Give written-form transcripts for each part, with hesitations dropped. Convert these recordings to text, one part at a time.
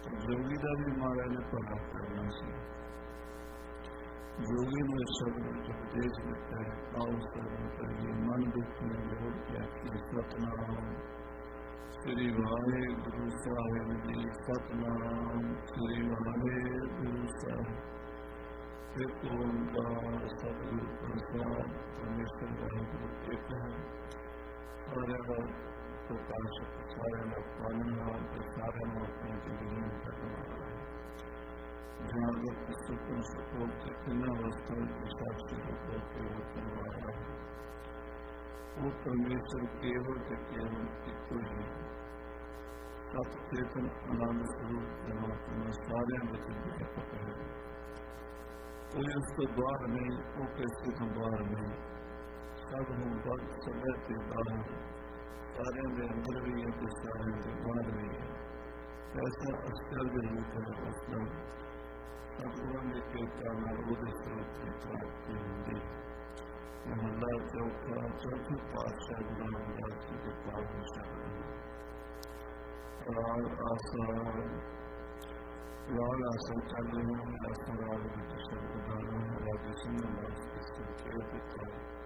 जोगी का भी महाराज ने भला करना सी। जोगी ने शब्द उपदेश दिता है, आओ सर्व करिए मन दुख में जोड़ के आखिए सतनाम श्री वाहेगुरु साहिब जी। सतनाम श्री वाहेगुरु साहिब। फिर ओंकार सतगुरु प्रसाद परमेश्वर वाहेगुरु एक है। सारे का प्रकाशक, सारे का पालनहार, सारे में अपनी जिंदगी में करने वाला है। जागृत सुखम सुखों से किन्ना अवस्था के साक्षी होकर रखने वाला है। वो परमेश्वर केवल के केवल एक ही सत चेतन आनंद स्वरूप परमात्मा सारे बच्चे व्यापक है। कोई उसको द्वार नहीं, वो कैसे का द्वार नहीं। सब हूँ बद समय के बाहर, सारे के अंदर भी है तो सारे के बाहर भी है। ऐसा आश्चर्य रूप है उसका सतगुरु के कारण उदय स्वरूप की प्राप्ति होगी। महला चौथा चौथे पातशाह गुरु रामदास जी के पावन शब्द राग आसन, राग आसन चल रहे हैं। आसन राग में शब्द गाना है। राजे सिंह दास के संकेत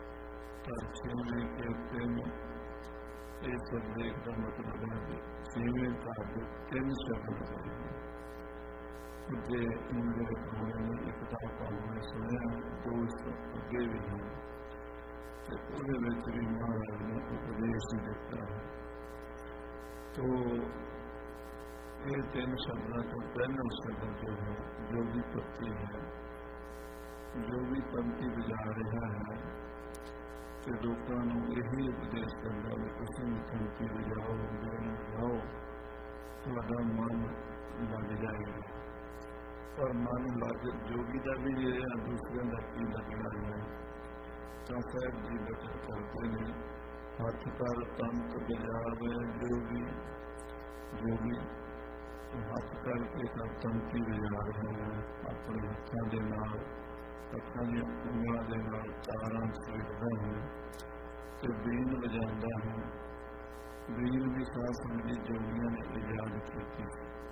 छेवे के प्रेम ये सब का मतलब है छेवे का तीन शब्द करेंगे। मुझे मुझे उन्होंने एक किताब में सुना, दो अगे भी हैं तो पूरे भी महाराज ने उपदेश देता है। तो ये तीन शब्दों का पहला शब्द जो है जोगी पत्ती है। जोगी पंक्ति बजा रहा है कि लोगों को यही उपदेश करना है तुम पंक्ति बजाओ, बजाओ थोड़ा मन लग जाएगा। और मन लग जोगी का भी ये दूसरे का की लगना है। तो साहब जी बचन करते हैं, हाथ पर तंत बजावे जोगी। जोगी हाथ करके तंती बजा रहे हैं अपने हथों के नाल, हथों की उंगलों के नाल तारां छेड़ता है तो बीन बजाता है। बीन भी साथ समझी जोगियों ने इजाद की।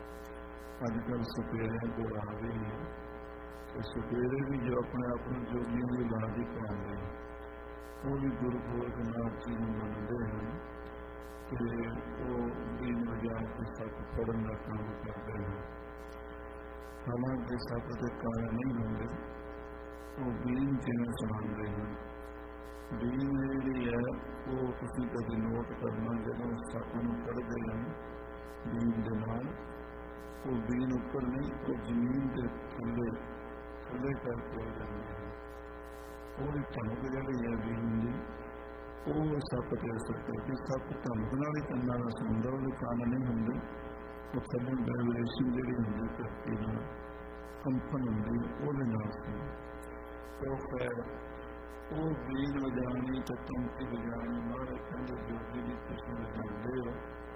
अजकल सपेरे को आ गई है तो सपेरे भी जो अपने अपने जोगियों की लाज ही पाते हैं, वो भी गुरपुरख नाथ जी मनते हैं कि वो बीन बजा के सत पढ़ने का काम करते हैं। हालांकि सत के कारण नहीं होंगे, वो बीन जिन्हें सुनाते हैं। बीन जी है वो किसी कभी नोट करना, जब सत में पढ़ते हैं बीन के नाल वो बीन ऊपर नहीं, वो जमीन के थले थले करके हो जाते हैं। वो धमक जी है बीन की, वो सप दे सकते कि सप धमक नाल ही कन्ना का सुनता, वो कान नहीं होंगे। वो थले वाइब्रेशन जी होंगी धरती में कंपन होंगी, वो सुन। तो खैर वो बीन बजानी तो तंकी बजानी महाराज कहते जोगी की तुम बजाते हो।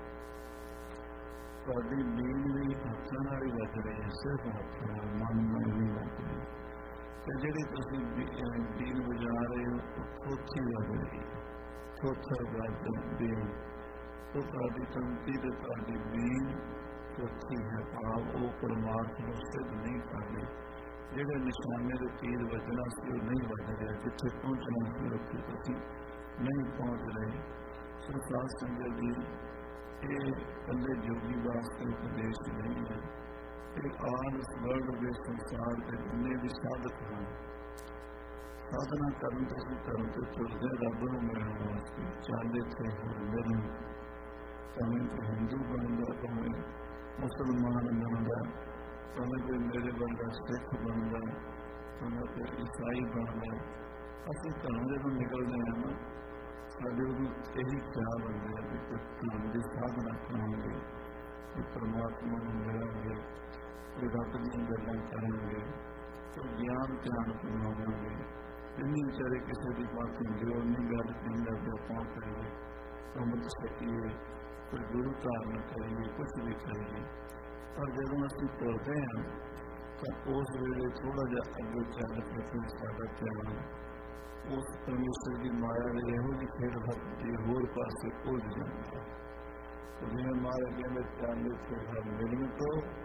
साड़ी बीन भी हथों ही बज रही है, सिर्फ हथों मन में नहीं बज रही। तो जी बीन बजा रहे हो तो थोथी बज रही है, थोथर बज बीन। तो साड़ी तंती तो साड़ी बीन थोथी है, भाव वो परमात्मा सिद्ध नहीं कर रही। जोड़े निशाने के तीर बजना से वो नहीं बज रहे, जिथे पहुँचना से उत्थे नहीं पहुँच रहे। सो साध संगत जी ये कले जोगी वास्ते उपदेश नहीं है। ये आन वर्ल्ड के संसार के जिन्ने भी साधक हैं, साधना करने से धर्म से तुरते रब को मिलने वास्ते चाहते थे मिलन। भावें तो हिंदू बनता, भावें मुसलमान बनता, भावें कोई मेरे वर्गा सिख बनता, भावें कोई ईसाई बनता। असं धर्म जो निकलते हैं ना, साढ़े यही ख्याल होंगे कि धर्म की साधना करेंगे, परमात्मा को मिलेंगे, रब दी गल्लां करेंगे, तो ज्ञान ध्यान अपनावेंगे। जिन्नी बेचारे किसी की बात होंगे उन्नी गल कहंदा कि आपां करिए, अमृत छकीए, कोई गुरु धारण करिए, कुछ भी करिए। पर जब असीं तुरते हैं तो उस वेले थोड़ा जिहा अगे चल के फिर साडा ध्यान उस परमेश्वर की माया ने यहो जी फिर भक्ति होर पासे उलझ जाता है। तो जिन्हें मारे कहते चांदे फिर मिलन तो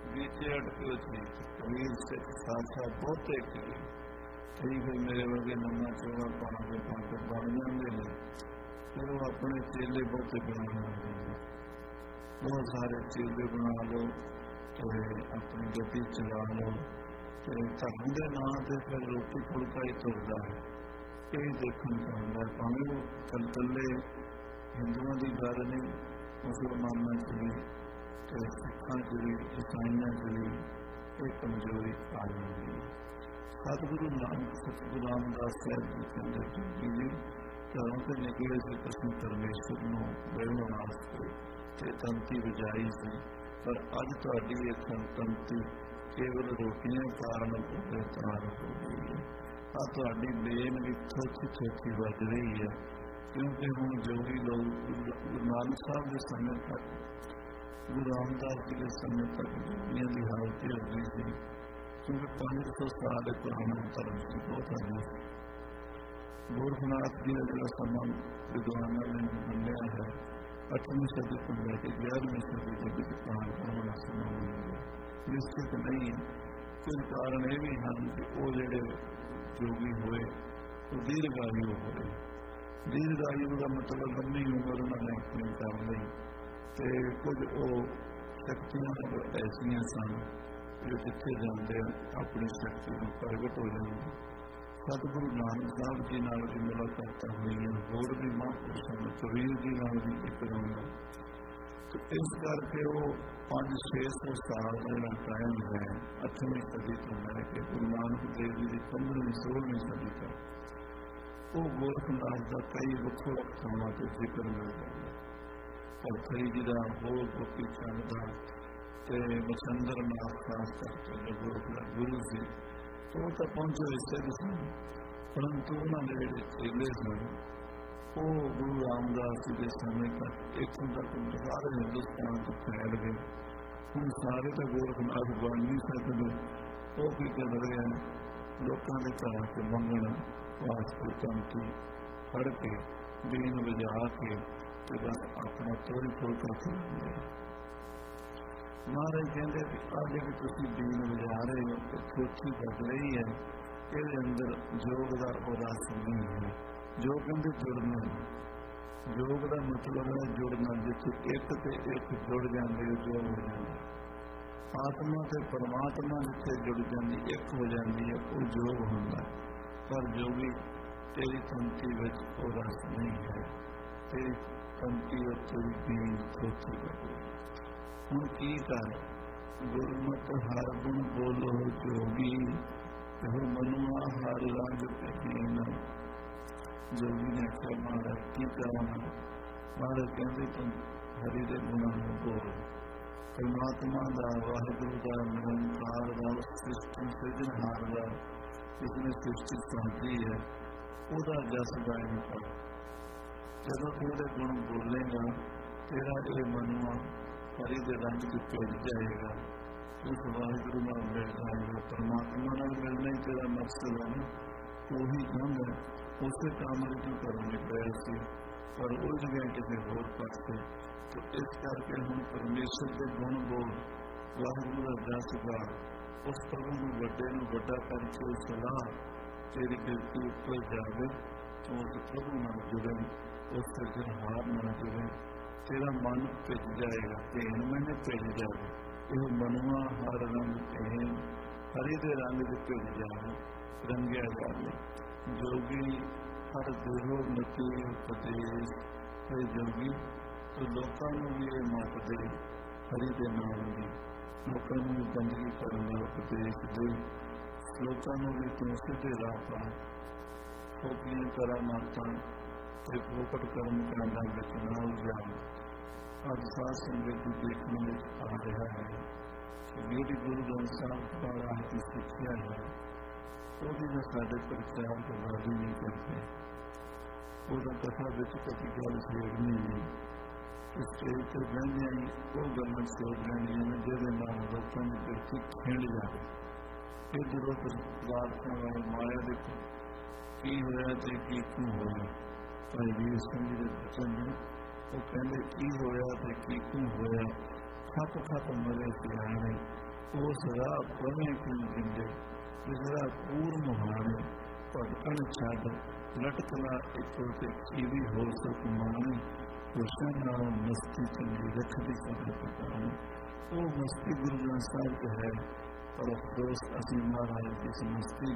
बीचे अटके थे कबीर सिख सासा बहुते किए कई फिर मेरे वर्गे नंगा चौड़ा पा के पंडित बन जाते हैं फिर वो अपने चेले बहुते बना लेते हैं बहुत सारे चेले बना लो तो अपनी गति चला लो तो धर्म के नाम से फिर रोटी फुलका ही तुरता है यही देखने को आता है भावें वो कल्ले हिंदुओं की गल नहीं मुसलमानों च भी तो सिखा च भी ईसाइयों च भी ये कमजोरी आ जाती है। सतगुरु नानक सतगुरु रामदास साहब जी कहते टूटी जी घरों से निकले से कृष्ण परमेश्वर को मिलने वास्ते ते तंती बजाई सी पर अज तुहाडी इह तंती केवल रोटियां कारण बेकार हो गई है। आ तुहाडी बेन भी थोड़ी थोड़ी वज रही है क्योंकि हुण जोगी लोग गुरु नानक साहब के समय तक गुरु रामदास जी के समय तक जोगियों की हालत हो गई थी क्योंकि 500 साल पुराना धर्म से बहुत अधिक गोरखनाथ जी का जो समा विद्वानों ने मंडिया है 8वीं सदी को लेकर 11वीं सदी के बीच पुराना समा मिल गया निश्चित नहीं है। कुछ कारण ये भी हैं कि वो जोड़े जोगी हुए वो दीर्घायु हुए। दीर्घायु का मतलब लंबी उम्र उन्होंने अपनी कर ली तो कुछ वो शक्तियां ऐसिया सन जो जिथे जाते अपनी शक्ति को प्रगट हो जाती। सतगुरु नानक साहब जी नाल भी मुलाकात हुई होर भी महापुरुषों ने कबीर जी नाल भी एकदम तो इस करके वो 500-600 साल का टाइम है 8वीं सदी तो लैके गुरु नानक देव जी की 15वीं-16वीं सदी तक वो गोरखनाथ का कई ਵੱਖੋ ਵੱਖ ਥਾਵਾਂ ਤੇ ਜ਼ਿਕਰ ਮਿਲਦਾ ਹੈ। ਭਗਤੀ ਜੀ ਦਾ ਹੋਰ ਗੋਪੀ ਚੰਦ ਦਾ ਤੇ ਮਛੰਦਰ ਨਾਥ ਖਾਸ ਕਰਕੇ ਜੋ ਗੋਰਖਨਾਥ ਗੁਰੂ ਸੀ ਉਹ ਤਾਂ ਪਹੁੰਚੇ ਸਿੱਧ ਸਨ ਪਰੰਤੂ ਉਹਨਾਂ ਦੇ ਜਿਹੜੇ ਚੇਲੇ ਸਨ ਉਹ ਗੁਰੂ ਰਾਮਦਾਸ ਜੀ ਦੇ ਸਮੇਂ ਤੱਕ ਇੱਥੋਂ ਤੱਕ ਸਾਰੇ ਹਿੰਦੁਸਤਾਨ ਤੋਂ ਫੈਲ ਗਏ। ਹੁਣ ਸਾਰੇ ਤਾਂ ਗੋਰਖਨਾਥ ਬਣ ਨਹੀਂ ਸਕਦੇ। ਉਹ ਕੀ ਕਰ ਰਹੇ ਹਨ ਲੋਕਾਂ ਦੇ ਘਰਾਂ 'ਚ ਮੰਗਣ ਵਾਸਤੇ ਧਮਕੀ ਫੜ ਕੇ ਬੀਨ ਵਜਾ ਕੇ ਤੇ ਬਸ ਆਪਣਾ ਤੋੜੀ ਫੁਲਕਾ ਖਿਲਾਉਂਦੇ। ਮਹਾਰਾਜ ਕਹਿੰਦੇ ਕਿ ਆਹ ਜਿਹੜੀ ਤੁਸੀਂ ਬੀਨ ਵਜਾ ਰਹੇ ਹੋ ਤੇ ਖੋਤੀ ਵੱਜ ਰਹੀ ਹੈ ਇਹਦੇ ਅੰਦਰ ਜੋਗ ਦਾ ਉਹ ਰਸ ਨਹੀਂ ਹੈ। ਜੋ ਕਹਿੰਦੇ ਜੁੜਨਾ ਯੋਗ ਦਾ ਮਤਲਬ ਹੈ ਜੁੜਨਾ ਜਿੱਥੇ ਇੱਕ ਤੇ ਇੱਕ ਜੁੜ ਜਾਂਦੇ ਜੋ ਹੋ ਜਾਂਦਾ। ਆਤਮਾ ਤੇ ਪਰਮਾਤਮਾ ਜਿੱਥੇ ਜੁੜ ਜਾਂਦੀ ਇੱਕ ਹੋ ਜਾਂਦੀ ਹੈ ਉਹ ਜੋਗ ਹੁੰਦਾ। ਪਰ ਜੋਗੀ तेरी तंती विच वो रस नहीं है तेरी तंती उत्ते बीन खोती लगे। हुण की कर गुरमत हर गुण बोलो जोगी हो मनुआ हर रंग पहन। जोगी ने आख्या महाराज की करना। महाराज कहते तुम हरि दे गुणां नूं बोल परमात्मा का वाहिगुरू का निरंकार का सृष्टि सिरजनहार का जिसने सृष्टि साधी है ਉਹਦਾ ਜਸ ਗਾਇਨ ਕਰ। ਜਦੋਂ ਤੂੰ ਉਹਦੇ ਗੁਣ ਬੋਲੇਗਾ ਤੇਰਾ ਇਹ ਮਨੁਆ ਹਰੀ ਦੇ ਰੰਗ ਵਿੱਚ ਭਿੱਜ ਜਾਏਗਾ। ਉਸ ਵਾਹਿਗੁਰੂ ਨਾਲ ਮਿਲ ਜਾਏਗਾ। ਪਰਮਾਤਮਾ ਨਾਲ ਮਿਲਣਾ ਹੀ ਤੇਰਾ ਮਕਸਦ ਹੈ ਨਾ। ਉਹੀ ਚਾਹੁੰਦਾ ਉਸੇ ਕੰਮ ਲਈ ਤੂੰ ਕਰਨ ਨਿਕਲਿਆ ਸੀ ਪਰ ਉਲਝ ਗਿਆ ਕਿਸੇ ਹੋਰ ਪਾਸੇ। ਤੇ ਇਸ ਕਰਕੇ ਹੁਣ ਪਰਮੇਸ਼ਰ ਦੇ ਗੁਣ ਬੋਲ ਵਾਹਿਗੁਰੂ ਦਾ ਜਸ ਗਾ। ਉਸ ਪ੍ਰਭੂ ਨੂੰ ਵੱਡੇ ਨੂੰ ਵੱਡਾ ਕਰਕੇ ਸਲਾਹ तेरी गिरती ऊपर जाए तो उस प्रभु न जुड़े उस सिरजनहार न जुड़े तेरा मन भिज जाएगा। भेन मैंने भिज जाए यह मनुआ हर रंग भेन हरी दे रंग से भिज जाए रंगिया जाए। जोगी हर गुरु मती उपदेश है जोगी तो लोगों को भी ये मत दे हरी दे नाम की लोगों को भी बंदगी करने उपदेश दे। लोगों भी तू सीधे राह पा खोखलियां करामातां ते पोपट कर्म कांडां विच ना उलझा। अज साध संगत देखने में आ रहा है कि मेरी गुरु ग्रंथ साहब द्वारा की सिक्ख्या है वो भी मैं साढ़े प्रचार के बाद ही नहीं करते। वो कथा विच कभी गल छेड़नी नहीं स्टेज पर बहनिया ही वो गल्लां छेड़ लैणियां जिहदे नाल लोकां दी दिल खिंड जाए। इधर उधर वारसां वाले माया दे की होया ते की क्यों होया। भाई वीर सिंह जी दे बचन ने वो कहंदे की होया ते की क्यों होया। खप खप मरे सियाणे उस राह पवें क्यों जिंदे, जिस राह पूर मुहाने, भटकन छड़ लटकना इको ते चीवी हो सक माने, खुशियां नाल मस्ती चंगी रखदी सदा पकाने। वो मस्ती गुरु ग्रंथ साहिब च है, पर अफसोस असीं महाराज की इस मस्ती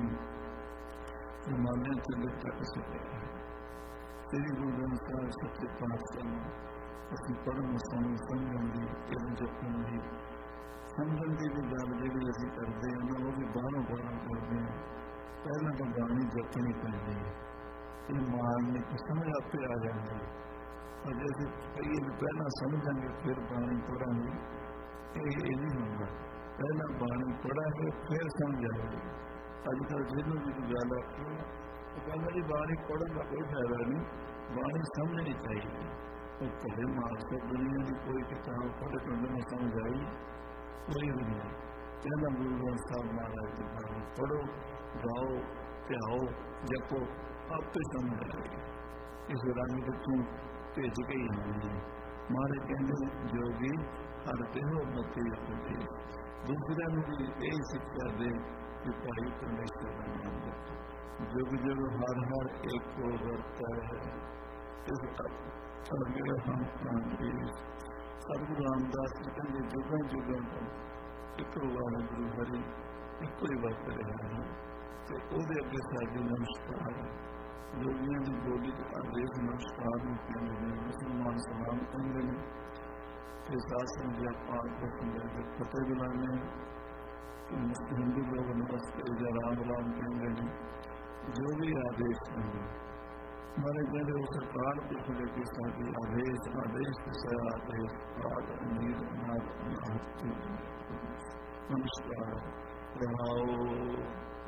जमाने च लिखा सके। श्री गुरु ग्रंथ साहिब सच्चे पातशाह असीं पढ़न सुनन समझण दी इल्म जपण दी समझण दी भी गल जिहड़ी असीं करदे हां वो भी बाहरों करदे हां। पहलां तां बाणी जपणी पैंदी है, ये मारने की समझ आपे आ जाती है। और जे असीं कहीए भी पहलां समझांगे फिर बाणी पढ़ांगे, ये नहीं होगा। पहला बाणी पढ़ांगे फिर समझ आएगी। अजकल जिन्हों भी गल आती है तो कहना जी बाणी पढ़ने का कोई फायदा नहीं, बाणी समझनी चाहिए। तो कहे मास्टर दुनिया की कोई किताब पढ़ के उन्हें समझ आई कोई भी नहीं। कहना गुरु ग्रंथ साहिब महाराज की बाणी पढ़ो, गाओ, ध्याओ, जपो, आपे समझ आएगी। इस रंग तू भेज के ही आनी है। महाराज कहते जोगी हर देहो मती अपने, दूसरे भी यही शिक्षा दे कि भाई परमेश्वर का नाम जपो। जुग जुग हर हर एक को वर्ता है, इस अगे हम सतगुरु रामदास जी कहते जुगों जुगों तो एक वाहिगुरु हरि एक ही वरत रहा है। तो ਉਹਦੇ ਅੱਗੇ ਸਾਡੀ ਨਮਸਕਾਰ ਹੈ। जोगियां की बोली आदेश नमस्कार में कहते हैं, मुसलमान सलाम कहते हैं, फिर शासन जी आप फतेह बुलाने, हिंदू लोग नमस्ते या राम राम कहते हैं। जो भी आदेश होंगे हमारे कहते उस काल कुछ लेके साथी आदेश आदेश से आदेश प्राग नीर नाथ नमस्कार रहाओ।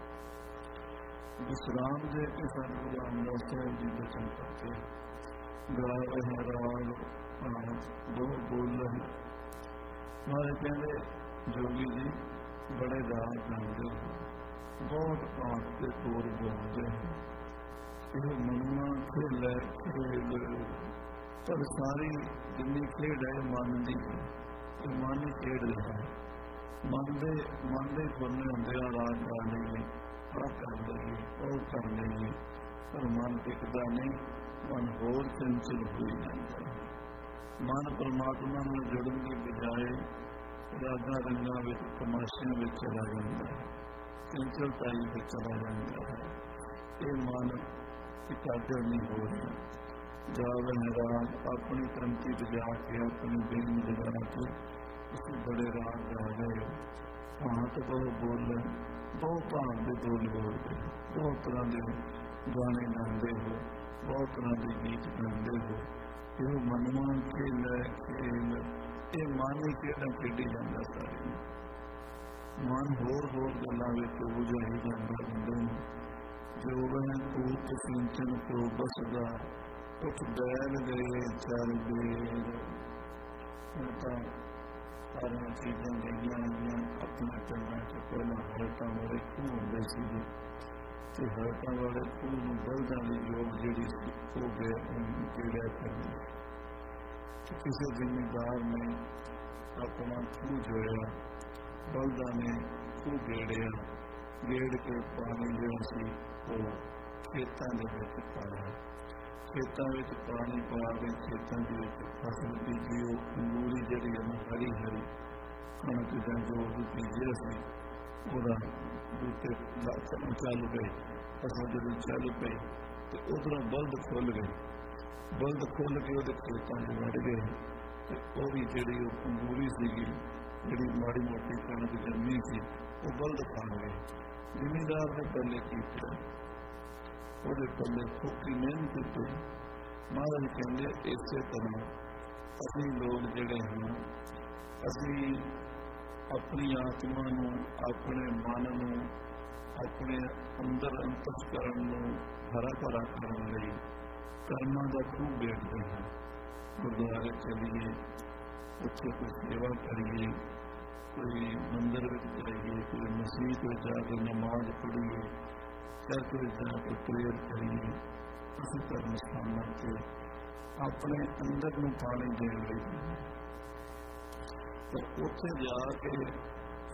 विश्राम दे के सतगुरु रामदास साहिब जी बचन करते गा रहे राग दो बोल रहे। हमारे कहते जोगी जी बड़े राग गाते हैं, बहुत आंख के तोर बोलते हैं। ये मनुआ खेल है खेल, पर सारी जिन्नी खेड है मन की, मन ही खेड है। मन दे फुरने होंगे राग गा लईए, आ कर लईए, वो कर लईए, पर मन टिकता नहीं, मन होर चंचल हो जाता है। मन परमात्मा नाल जुड़न की बजाय रागा रंगा में तमाशियां में चला जाता है, चंचलताई में चला जाता है। ये मन एकाग्र नहीं हो रहा। जावे राग अपनी तंती बजा के अपनी बेन बजा के उसे बड़े राग गा रहे हो। हाँ तो बहुत बोल रहे, बहुत भाव के बोल बोलते, बहुत तरह के गाने गाते हो, बहुत तरह के गीत गाते हो। ये मनवा खेल है खेल, ये मन ही खेल खेडी जाता। सारे मन होर गलों में बुझाई जाता बंदे जो वह पूत सिंचन को बसदा उठ बैल गए चल बेर। सारिया चीज़ा गई हुई अपने पिंडों से पहला हरटा वाले खूह होंगे सी, तो हरटा वाले खूह में बल्दा की योग जी हो गया गेड़िया करनी। तो किसी जिम्मेदार ने अपना खूह जोया, बल्दा ने खूह गेड़िया, गेड़ के पानी जो सी वो खेतों के पाया। खेतों में पानी पा के खेतों की फसल बीजी, अंगूरी जी हरी हरी कणक जो भी बीजे से बूटे चल गए, फसल जो चल पई तो उधरों बल्द खुल गए। बल्द खुल के वो खेतों में वड़ गए, तो वो भी जी अंगूरी सी जी माड़ी मोटी कणक जमी सी वो बल्द खा गए। जिमीदार ने पहले किया वो पहले फूकी मेहनत की। महाराज कहते इस तरह असी लोग जोड़े हैं, असी अपनी आत्मा नू, अपने मन नू, अपने अंदर अंतस्करण नू हरा भरा करने लई कर्मां दा खूह गेड़ते हैं। गुरुद्वारे चलीए, उत्थे कोई सेवा करिए, कोई मंदिर में जाइए, कोई मसीत में जाके नमाज पढ़िए, चर्च में जाके प्रेयर करिए। असी धर्म स्थानों से अपने अंदर में पानी देने लगे, तो उत्थे जाके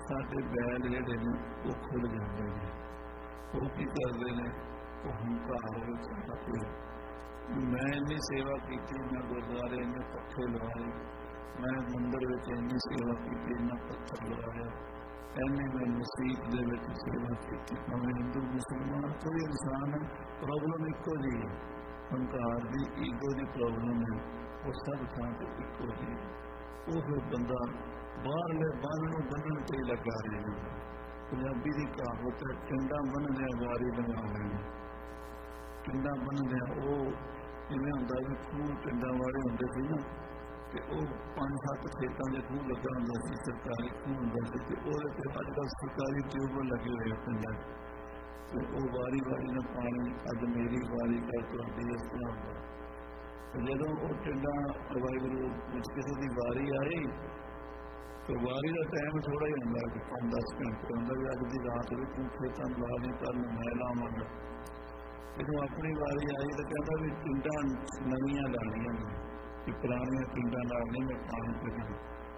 ਸਾਡੇ बैल ਜਿਹੜੇ ਨੇ ਉਹ ਖੁੱਲ ਜਾਂਦੇ ਨੇ। ਉਹ ਕੀ ਕਰਦੇ ਨੇ, ਉਹ ਹੰਕਾਰ ਵਿੱਚ ਆਕੇ ਮੈਂ ਇੰਨੀ ਸੇਵਾ ਕੀਤੀ, ਮੈਂ ਗੁਰਦੁਆਰੇ ਇੰਨੇ ਪੱਖੇ ਲਵਾਏ, ਮੈਂ ਮੰਦਰ ਵਿੱਚ ਇੰਨੀ ਸੇਵਾ ਕੀਤੀ, ਇੰਨਾ ਪੱਥਰ ਲਵਾਇਆ, ਇੰਨੀ ਮੈਂ ਮਸੀਤ ਦੇ ਵਿੱਚ ਸੇਵਾ ਕੀਤੀ। ਭਾਵੇਂ ਹਿੰਦੂ ਮੁਸਲਮਾਨ ਕੋਈ ਇਨਸਾਨ ਪ੍ਰੋਬਲਮ ਇੱਕੋ ਜਿਹੀ ਹੈ, ਹੰਕਾਰ ਦੀ ਈਗੋ ਦੀ ਪ੍ਰੋਬਲਮ ਹੈ, ਉਹ ਸਭ ਥਾਂ ਤੇ ਇੱਕੋ ਜਿਹੀ ਹੈ। ਉਹ ਫਿਰ ਬੰਦਾ ਬਾਹਰਲੇ ਬੰਨ ਨੂੰ ਬੰਨਣ ਤੇ ਲੱਗਾ ਰਹਿੰਦਾ। ਪੰਜਾਬੀ ਦੀ ਕਹਾਵਤ ਹੈ, ਟਿੰਡਾਂ ਬੰਨ੍ਹਦਿਆਂ ਵਾਰੀ ਬਣਾ ਲੈਣੀ। ਟਿੰਡਾਂ ਬੰਨ੍ਹਦਿਆਂ ਉਹ ਜਿਵੇਂ ਹੁੰਦਾ ਵੀ ਖੂਹ ਟਿੰਡਾਂ ਵਾਲੇ ਹੁੰਦੇ ਸੀ ਨਾ, ਤੇ ਉਹ 5-7 ਖੇਤਾਂ ਦੇ ਖੂਹ ਲੱਗਾ ਹੁੰਦਾ ਸੀ, ਸਰਕਾਰੀ ਖੂਹ ਹੁੰਦਾ ਸੀ, ਤੇ ਉਹਦੇ ਤੇ ਅੱਜ ਕੱਲ੍ਹ ਸਰਕਾਰੀ ਟਿਊਬਵੈੱਲ ਲੱਗੇ ਹੋਏ ਪਿੰਡਾਂ, ਤੇ ਉਹ ਵਾਰੀ ਵਾਰੀ ਨਾਲ ਪਾਣੀ, ਅੱਜ ਮੇਰੀ ਵਾਰੀ ਕੱਲ੍ਹ ਤੁਹਾਡੀ, ਇਸ ਤਰ੍ਹਾਂ ਹੁੰਦਾ। ਜਦੋਂ ਉਹ ਟਿੰਡਾਂ ਵਾਹਿਗੁਰੂ ਵਿੱਚ ਕਿਸੇ ਦੀ ਵਾਰੀ ਆਈ, ਤੇ ਵਾਰੀ ਦਾ ਟਾਈਮ ਥੋੜ੍ਹਾ ਹੀ ਹੁੰਦਾ, 5-10 ਘੰਟੇ ਹੁੰਦਾ ਵੀ ਅੱਜ ਦੀ ਰਾਤ ਵੀ ਤੂੰ ਖੇਤਾਂ ਲਾ ਲਈ, ਕੱਲ੍ਹ ਨੂੰ ਮੈਂ ਲਾਵਾਂਗਾ। ਜਦੋਂ ਆਪਣੀ ਵਾਰੀ ਆਈ ਤਾਂ ਕਹਿੰਦਾ ਵੀ ਟਿੰਡਾਂ ਨਵੀਆਂ ਲਾਉਣੀਆਂ ਨੇ, ਕਿ ਪੁਰਾਣੀਆਂ ਟਿੰਡਾਂ ਨਾਲ ਨਹੀਂ ਮੈਂ ਪਾਣੀ ਪੀਣਾ।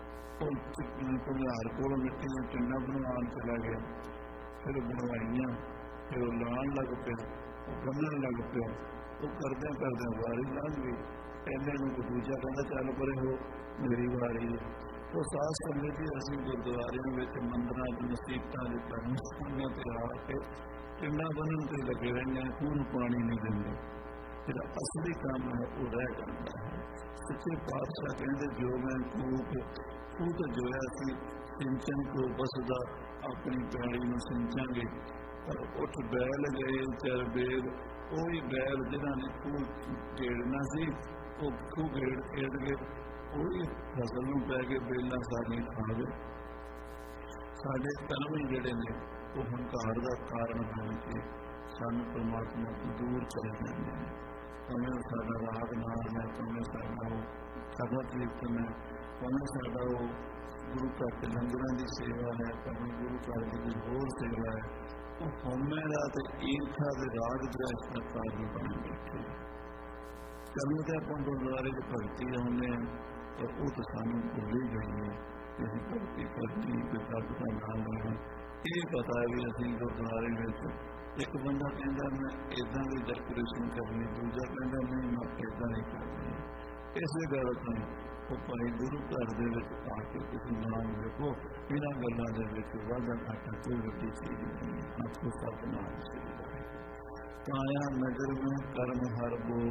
ਉਹ ਘੁਮਿਆਰ ਕੋਲੋਂ ਮਿੱਟੀ ਦੀਆਂ ਟਿੰਡਾਂ ਬਣਵਾਉਣ ਚਲਾ ਗਿਆ, ਫਿਰ ਬਣਵਾਈਆਂ, ਫਿਰ ਉਹ ਲਾਉਣ ਲੱਗ ਪਿਆ, ਉਹ ਬੰਨ੍ਹਣ ਲੱਗ ਪਿਆ। ਉਹ ਕਰਦਿਆਂ ਕਰਦਿਆਂ ਵਾਰੀ ਲੰਘ ਗਈ। ਕਹਿੰਦੇ ਨੂੰ ਕੋਈ ਦੂਜਾ ਕਹਿੰਦਾ ਚੱਲ ਪਰੇ ਹੋ, ਮੇਰੀ ਵਾਰੀ ਹੈ। ਉਹ ਸਾਧ ਸੰਗਤ ਜੀ ਅਸੀਂ ਗੁਰਦੁਆਰਿਆਂ ਵਿੱਚ, ਮੰਦਰਾਂ ਚ, ਮਸੀਤਾਂ ਦੇ ਧਰਮ ਸਥਾਨਾਂ ਤੇ ਆ ਕੇ ਟਿੰਡਾਂ ਬੰਨ੍ਹਣ ਤੇ ਲੱਗੇ ਰਹਿੰਦੇ ਹਾਂ, ਖੂਹ ਨੂੰ ਪਾਣੀ ਨਹੀਂ ਦਿੰਦੇ। ਜਿਹੜਾ ਅਸਲੀ ਕੰਮ ਹੈ ਉਹ ਰਹਿ ਜਾਂਦਾ ਹੈ। ਸੱਚੇ ਪਾਤਸ਼ਾਹ ਕਹਿੰਦੇ ਜੋ ਮੈਂ ਖੂਹ ਤੋਂ ਜੋਇਆ ਸੀ, ਸਿੰਚਨ ਕੋ ਬਸਦਾ, ਆਪਣੀ ਪੈੜੀ ਨੂੰ ਸਿੰਚਾਂਗੇ। ਪਰ ਉੱਠ ਬੈਲ ਗਏ ਚਰ ਬੇਰ, ਉਹੀ ਬੈਲ ਜਿਹਨਾਂ ਨੇ ਖੂਹ ਗੇੜਨਾ ਸੀ, ਉਹ ਖੂਹ ਗੇੜ ਕੇ ਉਹੀ ਫਸਲ ਨੂੰ ਪੈ ਕੇ ਬੇਲਾਂ ਸਾਰੀਆਂ ਖਾ ਗਏ। ਸਾਡੇ ਕਰਮ ਹੀ ਜਿਹੜੇ ਨੇ ਉਹ ਹੰਕਾਰ ਦਾ ਕਾਰਨ ਬਣ ਕੇ ਸਾਨੂੰ ਪਰਮਾਤਮਾ ਤੋਂ ਦੂਰ ਚਲੇ ਜਾਂਦੇ ਨੇ। ਭਾਵੇਂ ਸਾਡਾ ਰਾਗ ਨਾਮ ਹੈ, ਭਾਵੇਂ ਸਾਡਾ ਉਹ ਕਥਾ ਕੀਰਤਨ ਹੈ, ਭਾਵੇਂ ਸਾਡਾ ਉਹ ਗੁਰੂ ਘਰ ਦੇ ਲੰਗਰਾਂ ਦੀ ਸੇਵਾ ਹੈ, ਭਾਵੇਂ ਗੁਰੂ ਘਰ ਦੀ ਕੋਈ ਹੋਰ ਸੇਵਾ ਹੈ, ਉਹ ਹਉਮੈ ਦਾ ਅਤੇ ਈਰਖਾ ਦੇ ਰਾਗ ਦ੍ਵੇਸ਼ ਦਾ ਕਾਰਨ ਬਣ ਬੈਠੇ। ਕਦੋਂ ਤੇ ਆਪਾਂ ਗੁਰਦੁਆਰੇ ਦੀ ਭਗਤੀ ਆਉਂਦੇ ਹਾਂ, ਪਰ ਉਹ ਤਾਂ ਸਾਨੂੰ ਭੁੱਲ ਹੀ ਗਈ ਹੈ ਕਿ ਅਸੀਂ ਭਗਤੀ ਕਰਨੀ, ਕਿ ਰੱਬ ਦਾ ਨਾਮ ਲੈਣਾ। ਇਹ ਪਤਾ ਵੀ ਅਸੀਂ ਗੁਰਦੁਆਰੇ ਵਿੱਚ ਇੱਕ ਬੰਦਾ ਕਹਿੰਦਾ ਮੈਂ ਇੱਦਾਂ ਦੀ ਡੈਕੋਰੇਸ਼ਨ ਕਰਨੀ, ਦੂਜਾ ਕਹਿੰਦਾ ਨਹੀਂ ਮੈਂ ਇੱਦਾਂ ਨਹੀਂ ਕਰਨੀ। ਇਸੇ ਗੱਲ ਤੋਂ ਉਹ ਭਾਈ ਗੁਰੂ ਘਰ ਦੇ ਵਿੱਚ ਆ ਕੇ ਤੁਸੀਂ ਨਾਮ ਲਿਖੋ, ਇਹਨਾਂ ਗੱਲਾਂ ਦੇ ਵਿੱਚ ਵਾਧਾ ਘਾਟਾ ਕੋਈ ਵੱਡੀ ਚੀਜ਼ ਨਹੀਂ। ਆਪਕੋ ਸਤਿਨਾਮ ਸ੍ਰੀ ਵਾਹਿਗੁਰੂ। ਕਾਇਆ ਨਗਰ ਮੈਂ ਕਰਮ ਹਰ ਬੋ,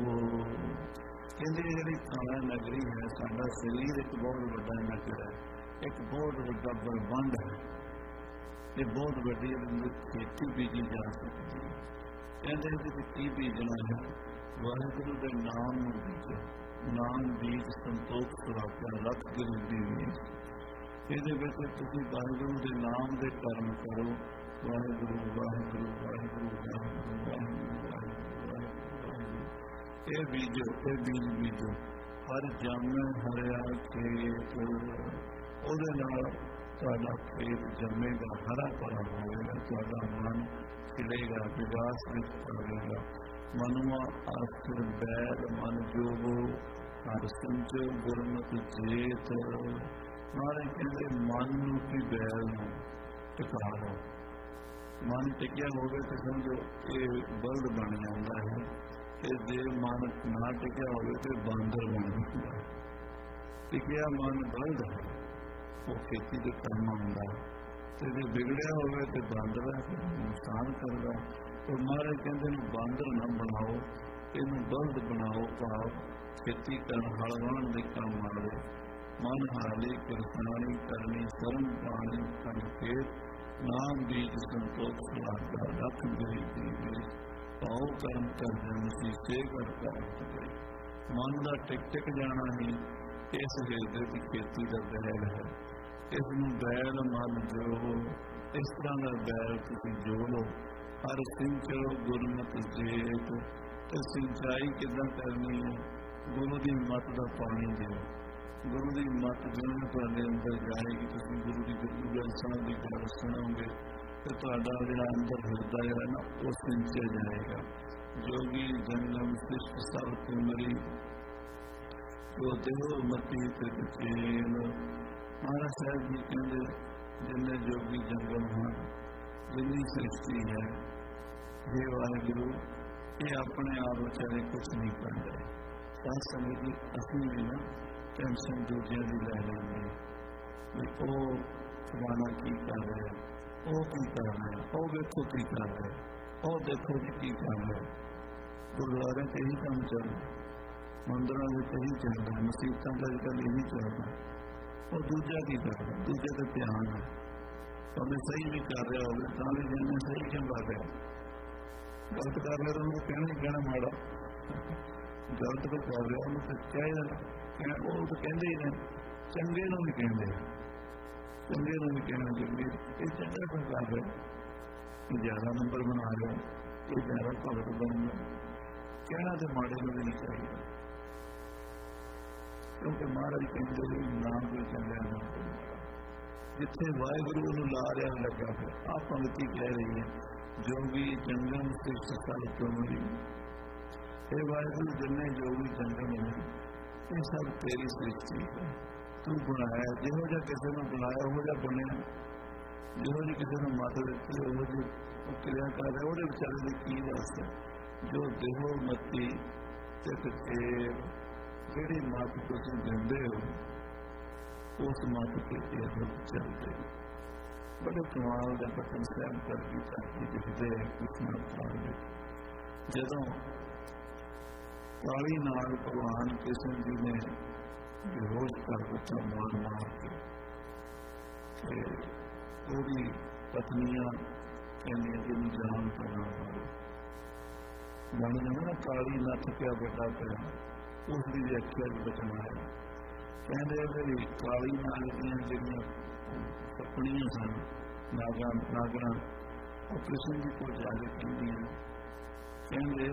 ਕਹਿੰਦੇ ਜਿਹੜੀ ਕਾਇਆ ਨਗਰੀ ਹੈ, ਸਾਡਾ ਸਰੀਰ ਇੱਕ ਬਹੁਤ ਵੱਡਾ ਨਗਰ ਹੈ, ਇੱਕ ਬਹੁਤ ਵੱਡਾ ਬਰਬੰਡ ਹੈ। ਇਹ ਬਹੁਤ ਵੱਡੀ ਖੇਤੀ ਬੀਜੀ ਜਾ ਸਕਦੀ ਹੈ। ਕਹਿੰਦੇ ਇਹਦੇ ਵਿੱਚ ਕੀ ਬੀਜਣਾ ਹੈ, ਵਾਹਿਗੁਰੂ ਦੇ ਨਾਮ ਨੂੰ ਬੀਜੋ। ਨਾਮ ਬੀਜ ਸੰਤੋਖ ਸੁਰਾਖਿਆ ਲੱਖ ਗੁਰੂ ਦੀ ਨੀਂਦ। ਇਹਦੇ ਵਿੱਚ ਤੁਸੀਂ ਵਾਹਿਗੁਰੂ ਦੇ ਨਾਮ ਦੇ ਕਰਮ ਕਰੋ, ਵਾਹਿਗੁਰੂ ਵਾਹਿਗੁਰੂ ਵਾਹਿਗੁਰੂ ਵਾਹਿਗੁਰੂ ਵਾਹਿਗੁਰੂ ਵਾਹਿਗੁਰੂ ਵਾਹਿਗੁਰੂ। ਇਹ ਬੀਜੋ, ਇਹ ਬੀਜ ਬੀਜੋ। ਹਰ ਜੰਮੇ ਹਰਿਆ ਖੇਤ, ਉਹਦੇ ਨਾਲ ਤੁਹਾਡਾ ਖੇਤ ਜੰਮੇਗਾ, ਹਰਾ ਭਰਾ ਹੋਵੇਗਾ, ਤੁਹਾਡਾ ਮਨ ਖਿੜੇਗਾ, ਵਿਕਾਸ ਵਿੱਚ ਆਵੇਗਾ। ਮਨੁਆ ਆਖਿਰ ਬੈਲ ਮਨ ਜੋਗੋ, ਹਰ ਸਿੰਚੋ ਗੁਰਮਤਿ ਜੇਤ। ਨਾਲੇ ਕਹਿੰਦੇ ਮਨ ਨੂੰ ਕੀ ਬੈਲ ਨੂੰ ਟਿਕਾ ਲਓ। ਮਨ ਟਿਕਿਆ ਹੋਵੇ ਤਾਂ ਸਮਝੋ ਇਹ ਬਲਦ ਬਣ ਜਾਂਦਾ ਹੈ, ਤੇ ਜੇ ਮਨ ਨਾ ਟਿਕਿਆ ਹੋਵੇ ਤੇ ਬਾਂਦਰ ਬਣ ਜਾਂਦਾ ਹੈ। ਟਿਕਿਆ ਮਨ ਬਲਦ ਹੈ, ਉਹ ਖੇਤੀ ਦੇ ਕੰਮ ਆਉਂਦਾ, ਤੇ ਜੇ ਵਿਗੜਿਆ ਹੋਵੇ ਤੇ ਬਾਂਦਰ ਹੈ, ਨੁਕਸਾਨ ਕਰਦਾ। और महाराज कहते हैं बांदर ना बनाओ, इनू बल्द बनाओ। भाव खेती कर हलवान के काम आवे। मन हाली किरसानी करनी, शरण पानी कन खेत, नाम बीज संतोष सुहागा, रख गई दी पाओ कर्म कर जमसी से करता गई। मन का टिक टिक जाना ही इस हिरदे की खेती का बैल है। इसनू बैल मन जो, इस तरह का बैल तुम जो लो। हर सिंचो गुरमत जेत, तो सिंचाई किदा करनी है, गुरु की मत का पानी दो। गुरु की मत जिन्हें तुहाडे अंदर जाएगी, तुम गुरु की गुरु साहब की गल सुनोगे तो तुहाडा जिहड़ा अंदर हिरदा है ना वो सिंचे जाएगा। जोगी जंगम शिष्ट सब तुमरी, जो देहो मती तित चेल। महाराज साहब जी कहते जिन्हें जोगी सृष्टि है। हे वाहिगुरु, ये अपने आप बेचारे कुछ नहीं कर रहे। साथ संगत जी असली भी ना टेंशन दूसरिया की लै लेंगे भी वो फलाना की कर रहा है, वो की कर रहा है, वो देखो की कर रहा है, वो देखो जी की कर रहा है। गुरुद्वारे से यही काम चल रहा, मंदिरों में यही चल रहा है, मसीबतों का अजकल यही चल रहा है। और दूजा की कर रहा, दूजे का ध्यान है, तो हमें सही भी कर रहा हो तो भी जिन्हें सही क्यों कर रहा, गलत कर रहे तो उनको कहना ही कहना माड़ा, गलत को कर रहा उन्होंने तो चाहिए वो तो कहते ही नहीं, चंगे को भी कहते हैं, चंगे को भी कहना चाहिए ये चंगा क्यों कर रहे, ये ज्यादा नंबर बना रहे, ये ज्यादा भगत बन गए, कहना तो माड़े को भी नहीं चाहिए, क्योंकि महाराज कहते हैं नाम कोई चंगा नाम कोई माड़ा। जिथे वाहिगुरु को ला रहा लगा फिर आप पंक्ति कह रही है, जोगी जंगम सिर्फ सल चुमरी। हे वाहिगुरु, जिन्हें जोगी जंगम है ये सब तेरी सृष्टि है, तू बनाया, जिहो जा किसी ने बनाया हो जा बने, जिहो जी किसी ने माता दी हो जी क्रिया कर रहे, वो बेचारे की की दस है। जो देहो मती तित चेर, जिहड़ी मत तुसीं दिंदे हो उस मत के चलते। बड़े कमाल का बचन सहन कर दिखते हैं कृष्ण अवतार में, जदों काली नाग भगवान कृष्ण जी ने बेहोश कर दिता मार मार के, पूरी पत्नियां कहने जिन जान पना मारो बन जाना ना, काली नथ क्या बड़ा पिया, उसकी व्याख्या बचन आया। कहते मेरी काली नाग दियाँ सपनियां सन नागरा और कृष्ण जी को जाके कहदियां, कहते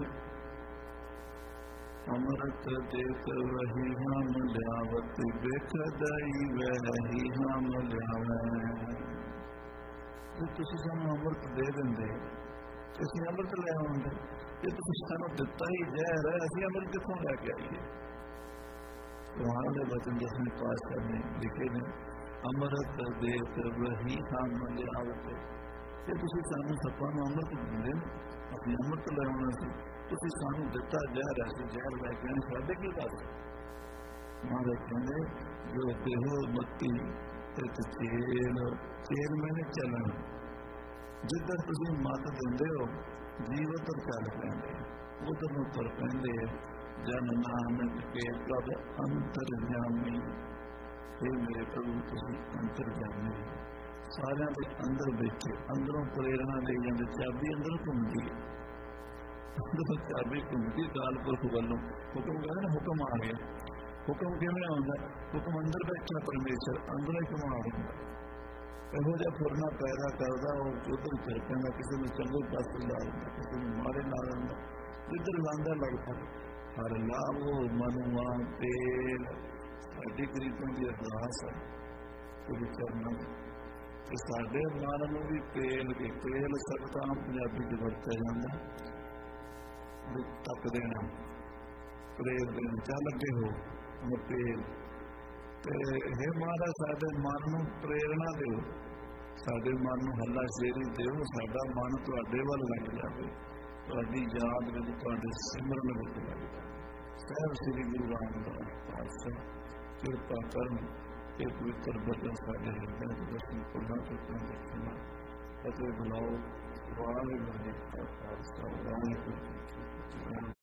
अमृत देख वही हम लियावत, बेखदई वही हम लियावै। तुसीं सानूं अमृत दे देंदे, असीं अमृत लै आउंदे, जे तुसीं सानूं दिता ही जहर है, असीं अमृत कित्थों लैके आईए। कुरान के वचन दसवें पातशाह ने लिखे ने, अमृत देख वही हम लियावत। जे तुसीं सानूं सपां नूं अमृत दिंदे असीं अमृत लै आउणा सी, तुसीं सानूं दिता जहर है, असीं जहर लैके आए, साडे की गल। महाराज कहंदे जो देहो मती तित चेल, चेल मैंने चलना, जिधर तुसीं मत दिंदे हो जीव उधर चल पैंदे, उधर नूं तुर पैंदे। जन नानक के कब अंतरजामी, हे मेरे प्रभु तुसीं अंतरजामी, सारिਆਂ ਦੇ अंदर बैठे, अंदरों प्रेरणा ले जाते, चाबी अंदर घूमती है, अंदर चाबी घूमती काल पुरख वालों। हुक्म कहते ना हुक्म आ गया, हुक्म किवें आउंदा, हुक्म अंदर बैठा परमेश्वर अंदरों ही घुमा दिंदा। ਇਹੋ ਜਿਹਾ ਫੁਰਨਾ ਪੈਦਾ ਕਰਦਾ, ਉਹ ਉਧਰ ਚੱਲ ਪੈਂਦਾ, ਕਿਸੇ ਨੂੰ ਚੰਗੇ ਪਾਸੇ ਲਾ ਦਿੰਦਾ, ਕਿਸੇ ਨੂੰ ਮਾੜੇ ਲਾ ਦਿੰਦਾ, ਜਿੱਧਰ ਲਾਂਦਾ ਲੱਗਦਾ। ਹਰ ਲਾਵੋ ਮਨੁਆ ਤੇਲ, ਸਾਡੀ ਗਰੀਬਾਂ ਦੀ ਅਰਦਾਸ ਹੈ ਗੁਰੂ ਚਰਨਾਂ ਕਿ ਸਾਡੇ ਮਨ ਨੂੰ ਵੀ ਤੇਲ ਕੇ, ਤੇਲ ਸ਼ਬਦ ਆਮ ਪੰਜਾਬੀ 'ਚ ਵਰਤਿਆ ਜਾਂਦਾ ਵੀ ਤੱਕ ਦੇਣਾ, ਪ੍ਰੇਰ ਦੇਣਾ, ਚੱਲ ਅੱਗੇ ਹੋ ਤੇਲ। ਤੇ हे महाराज साडे मन नूं प्रेरणा दिओ, साडे मन नूं हल्लाशेरी दिओ, साडा मन तुहाडे वल लग जावे, तुहाडी याद विच, तुहाडे सिमरन विच लग जावे। साहिब श्री गुरु रामदास पातशाह किरपा करन कि पवित्र बचन साडे हिरदे विच दर्शन करना, चुकना देखना, फतेह बुलाओ। वाहिगुरू जी का खालसा,